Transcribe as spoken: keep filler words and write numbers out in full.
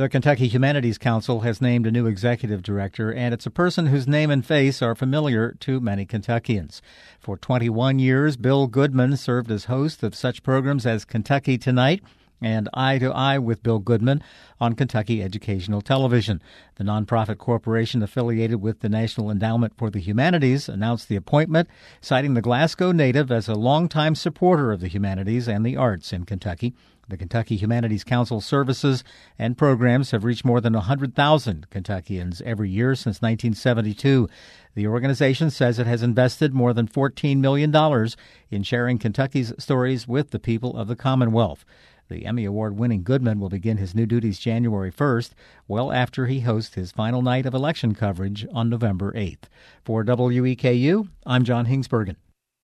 The Kentucky Humanities Council has named a new executive director, and it's a person whose name and face are familiar to many Kentuckians. For twenty-one years, Bill Goodman served as host of such programs as Kentucky Tonight and Eye to Eye with Bill Goodman on Kentucky Educational Television. The nonprofit corporation affiliated with the National Endowment for the Humanities announced the appointment, citing the Glasgow native as a longtime supporter of the humanities and the arts in Kentucky. The Kentucky Humanities Council services and programs have reached more than one hundred thousand Kentuckians every year since nineteen seventy-two. The organization says it has invested more than fourteen million dollars in sharing Kentucky's stories with the people of the Commonwealth. The Emmy Award-winning Goodman will begin his new duties January first, well after he hosts his final night of election coverage on November eighth. For W E K U, I'm John Hingsbergen.